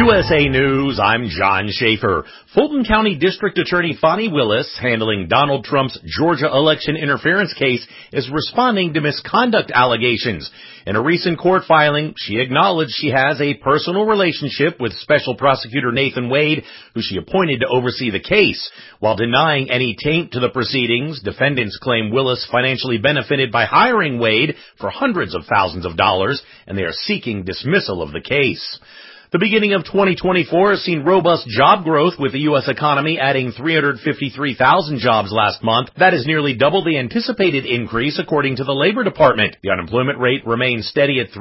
USA News, I'm John Schaefer. Fulton County District Attorney Fani Willis, handling Donald Trump's Georgia election interference case, is responding to misconduct allegations. In a recent court filing, she acknowledged she has a personal relationship with Special Prosecutor Nathan Wade, who she appointed to oversee the case. While denying any taint to the proceedings, defendants claim Willis financially benefited by hiring Wade for hundreds of thousands of dollars, and they are seeking dismissal of the case. The beginning of 2024 has seen robust job growth, with the U.S. economy adding 353,000 jobs last month. That is nearly double the anticipated increase, according to the Labor Department. The unemployment rate remains steady at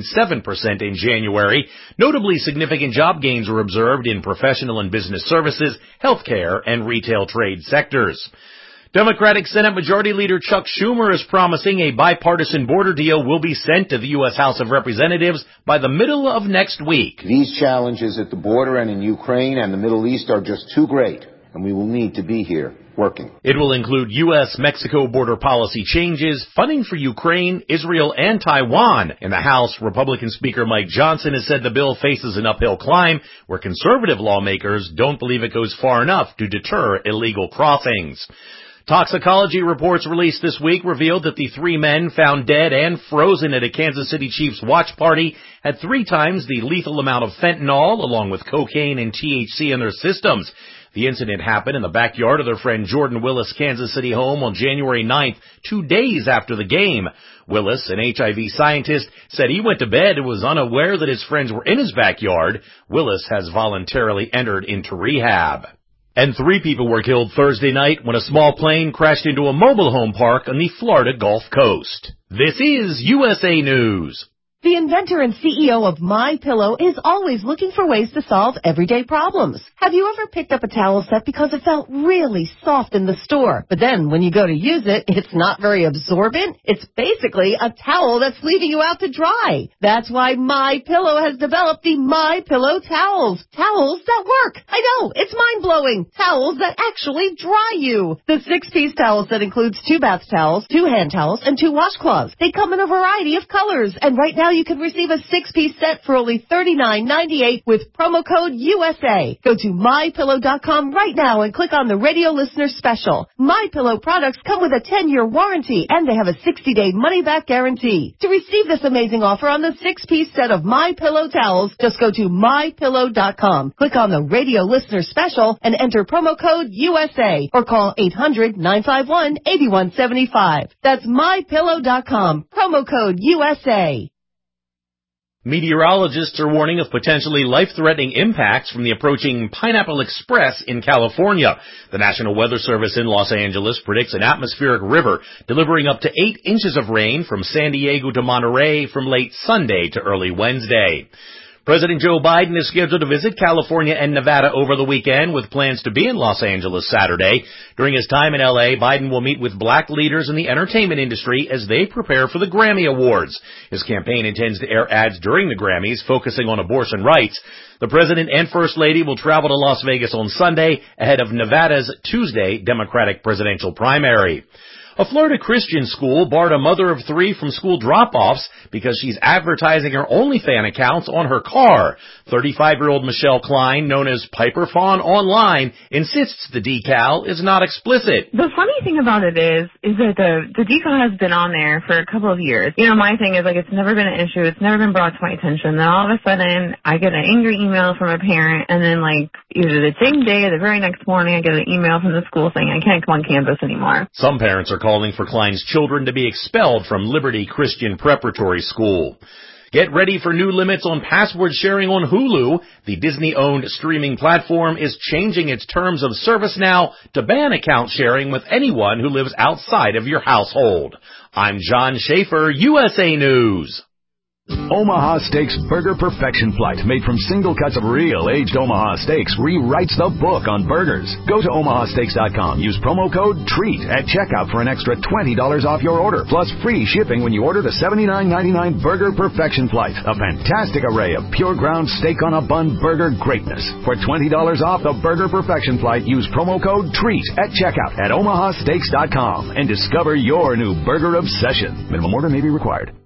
3.7% in January. Notably significant job gains were observed in professional and business services, healthcare, and retail trade sectors. Democratic Senate Majority Leader Chuck Schumer is promising a bipartisan border deal will be sent to the U.S. House of Representatives by the middle of next week. These challenges at the border and in Ukraine and the Middle East are just too great, and we will need to be here working. It will include U.S.-Mexico border policy changes, funding for Ukraine, Israel, and Taiwan. In the House, Republican Speaker Mike Johnson has said the bill faces an uphill climb, where conservative lawmakers don't believe it goes far enough to deter illegal crossings. Toxicology reports released this week revealed that the three men found dead and frozen at a Kansas City Chiefs watch party had 3 times the lethal amount of fentanyl, along with cocaine and THC in their systems. The incident happened in the backyard of their friend Jordan Willis' Kansas City home on January 9th, 2 days after the game. Willis, an HIV scientist, said he went to bed and was unaware that his friends were in his backyard. Willis has voluntarily entered into rehab. And 3 people were killed Thursday night when a small plane crashed into a mobile home park on the Florida Gulf Coast. This is USA News. The inventor and CEO of MyPillow is always looking for ways to solve everyday problems. Have you ever picked up a towel set because it felt really soft in the store, but then when you go to use it, it's not very absorbent? It's basically a towel that's leaving you out to dry. That's why MyPillow has developed the MyPillow towels. Towels that work. I know, it's mind-blowing. Towels that actually dry you. The 6-piece towel set includes 2 bath towels, 2 hand towels, and 2 washcloths. They come in a variety of colors, and right now you can receive a 6-piece set for only $39.98 with promo code USA. Go to MyPillow.com right now and click on the radio listener special. MyPillow products come with a 10-year warranty, and they have a 60-day money-back guarantee. To receive this amazing offer on the 6-piece set of MyPillow towels, just go to MyPillow.com. Click on the radio listener special and enter promo code USA or call 800-951-8175. That's MyPillow.com. Promo code USA. Meteorologists are warning of potentially life-threatening impacts from the approaching Pineapple Express in California. The National Weather Service in Los Angeles predicts an atmospheric river delivering up to 8 inches of rain from San Diego to Monterey from late Sunday to early Wednesday. President Joe Biden is scheduled to visit California and Nevada over the weekend, with plans to be in Los Angeles Saturday. During his time in L.A., Biden will meet with black leaders in the entertainment industry as they prepare for the Grammy Awards. His campaign intends to air ads during the Grammys focusing on abortion rights. The president and first lady will travel to Las Vegas on Sunday ahead of Nevada's Tuesday Democratic presidential primary. A Florida Christian school barred a mother of 3 from school drop-offs because she's advertising her OnlyFans accounts on her car. 35-year-old Michelle Klein, known as Piper Fawn online, insists the decal is not explicit. The funny thing about it is that the decal has been on there for a couple of years. You know, my thing is, like, it's never been an issue. It's never been brought to my attention. Then all of a sudden, I get an angry email from a parent, and then, like, either the same day or the very next morning, I get an email from the school saying I can't come on campus anymore. Some parents are calling for Klein's children to be expelled from Liberty Christian Preparatory School. Get ready for new limits on password sharing on Hulu. The Disney-owned streaming platform is changing its terms of service now to ban account sharing with anyone who lives outside of your household. I'm John Schaefer, USA News. Omaha Steaks Burger Perfection Flight, made from single cuts of real aged Omaha steaks, rewrites the book on burgers. Go to omahasteaks.com. Use promo code TREAT at checkout for an extra $20 off your order, plus free shipping when you order the $79.99 Burger Perfection Flight. A fantastic array of pure ground steak on a bun burger greatness. For $20 off the Burger Perfection Flight, use promo code TREAT at checkout at omahasteaks.com and discover your new burger obsession. Minimum order may be required.